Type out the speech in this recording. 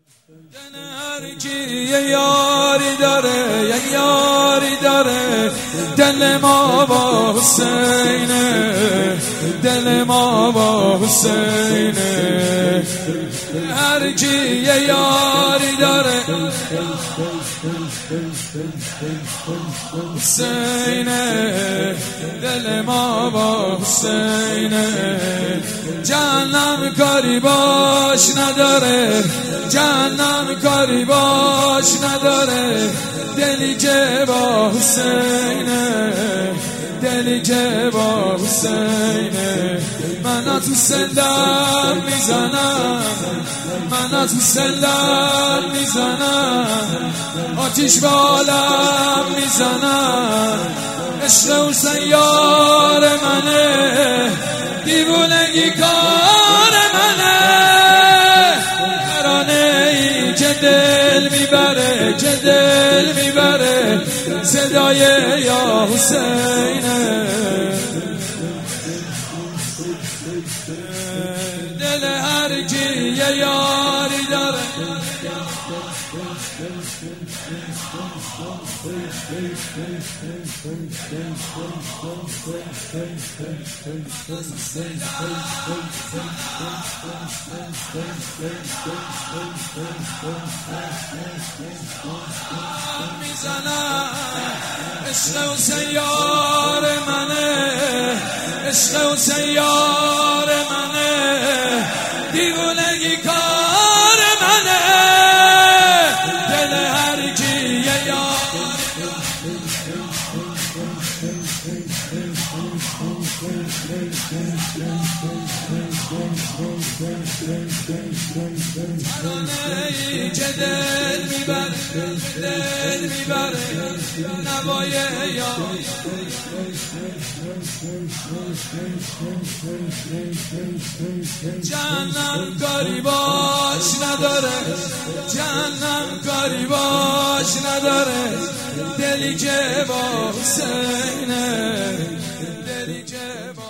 هر کی یه یاری داره، یه یاری داره، دل ما با حسینه، دل ما با حسینه. هر کی یه یاری داره، حسینه، دل ما با حسینه. جهنم کاری باش نداره، جهنم کاری باش نداره، دلی که با حسینه، دلی که با حسینه. من تو سندم میزنم، من تو سندم میزنم، آتیش به عالم میزنم. عشق حسین یار منه، دیوونگی کار منه. ترانه ای که دل میبره، که دل میبره، صدای یا حسینه. دل هر کی یه یاری داره، میزنم. عشق حسین یار منه، عشق حسین یار منه، دیوونگی کار منه. دل هر کی یه یار، ترانه‌ای که دل میبره، دل میبره، نوای یار. جهنم کاری باش نداره، جهنم کاری باش نداره، دلی که با حسینه، دلی که با